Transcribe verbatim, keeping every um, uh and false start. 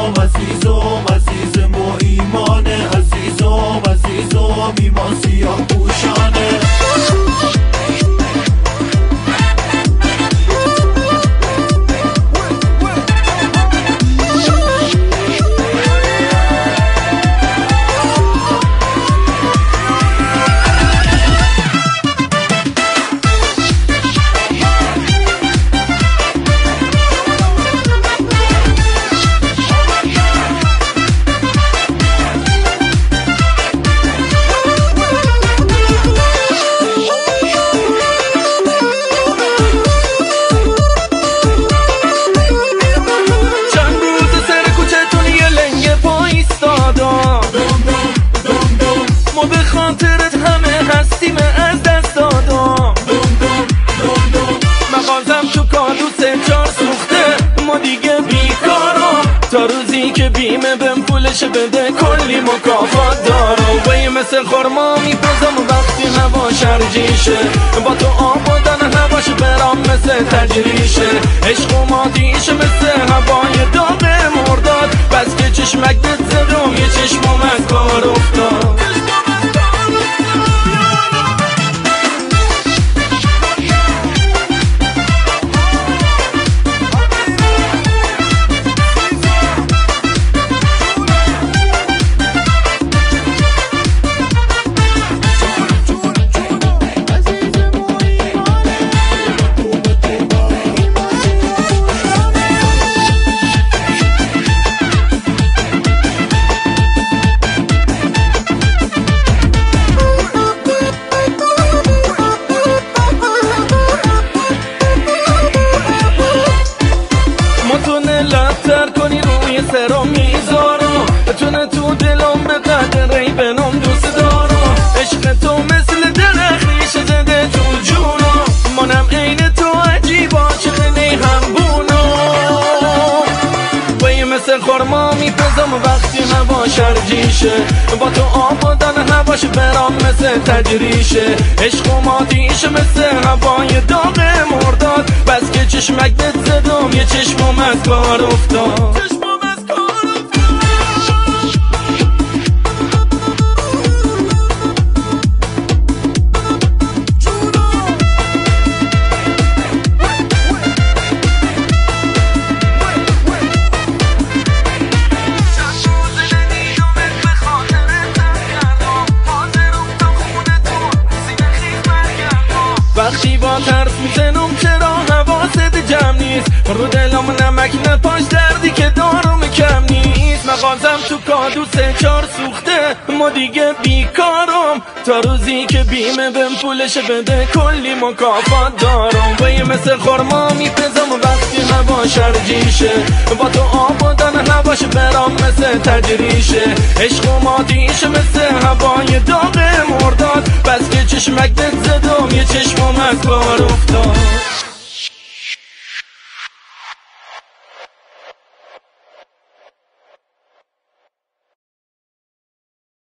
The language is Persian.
عزیزم عزیزم عزیزم و ایمانه عزیزم عزیزم ایمان سیاه پوشانه ما به خاطرت همه هستیم از دست دادم مغازم تو کادو سه چار سوخته ما دیگه بیکارم تا روزی که بیمه بهم پولش بده کلی مکافات دارم وی مثل خورما میپزم وقتی هوا شرجیشه با تو آبادن هواش برام مثل تجریشه عشق و مادیشه مثل هوای داغ مرداد بس که چشمک دت زدم یه چشمم از کار افتاد لبتر کنی روی سرم میذارم بتونه تو دلم به قدر ری بنام دوست دارم عشق تو مثل درخت ریشه زده تو جونم منم عین تو عجیبا چقدر هم بونم وی مثل خورما میپزم وقتی هوا شرجیشه با تو آبادن هواش برام مثل تجریشه عشق و مادیشه مثل هوای داغ مرداد بس که چشمک دت زدم یه چشمم از کار افتاد وقتی با ترس میزنم چرا حواست جمع نیست رو دلم نمک نپاش دردی که دارم کم نیست مغازم تو کادو سه چار سوخته ما دیگه بیکارم تا روزی که بیمه بهم پولش بده کلی مکافات دارم وی مثل خورما میپزم وقتی هوا شرجیشه با تو آبادن هواش برام مثل تجریشه عشق و مادیشه مثل هوای داغ مرداد بس که چشمک دت زدم یه چشمم از کار افتاد